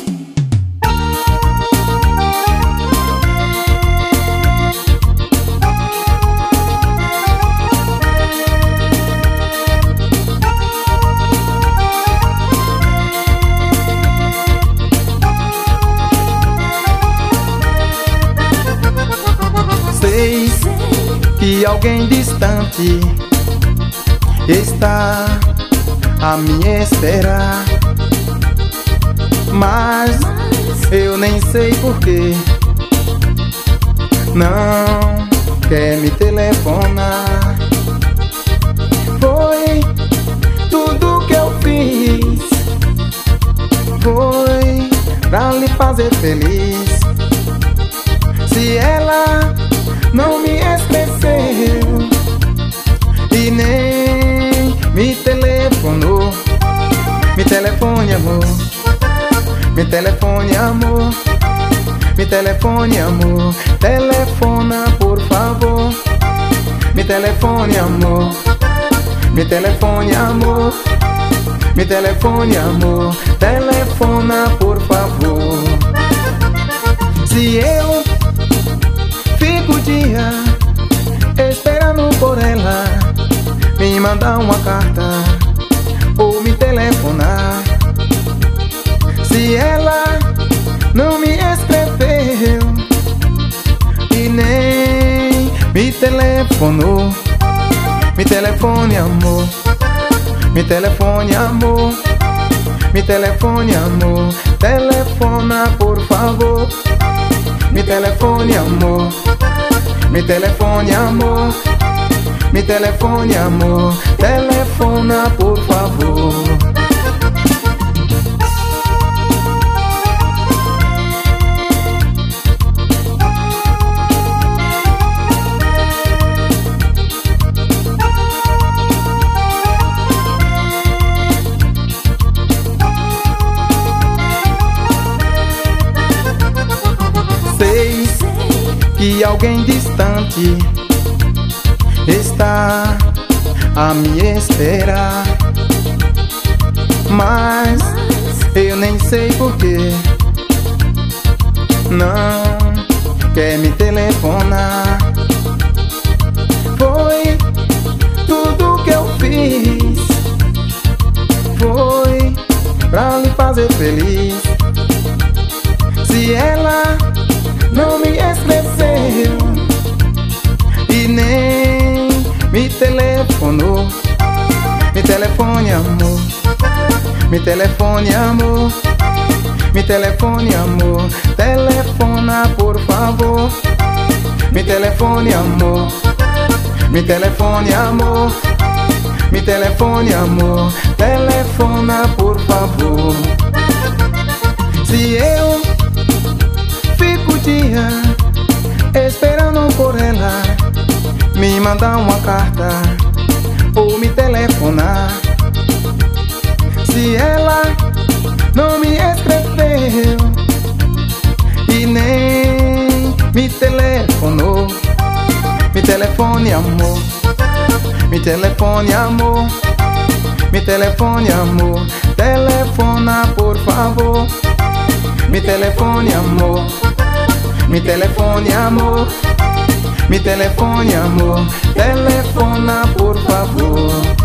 Sei que alguém distante está a me esperar, mas eu nem sei porquê não quer me telefonar. Foi tudo que eu fiz, foi pra lhe fazer feliz. Se ela não me esqueceu e nem me telefonou, me telefone, amor, me telefone, amor, me telefone, amor, telefona, por favor, me telefone, amor, me telefone, amor, me telefone, amor, telefona, por favor. Se eu fico o dia esperando por ela me mandar uma carta ou me telefonar, se ela não me escreveu e nem me telefonou, me telefone, amor, me telefone, amor, me telefone, amor, telefona, por favor, me telefone, amor, me telefone, amor, me telefone, amor, telefona, por favor. Sei que alguém distante está a me esperar, mas eu nem sei porquê não quer me telefonar. Foi tudo que eu fiz, foi pra lhe fazer feliz. Se ela não me esqueceu e nem me telefonou, me telefone, amor, me telefone, amor, me telefone, amor, telefona, por favor, me telefone, amor, me telefone, amor, me telefone, amor, telefona, por favor. Se eu fico o dia esperando por ela me mandar uma carta ou me telefonar, se ela não me escreveu e nem me telefonou, me telefone, amor, me telefone, amor, me telefone, amor, telefona, por favor, me telefone, amor, me telefone, amor, me telefone, amor, telefona, por favor.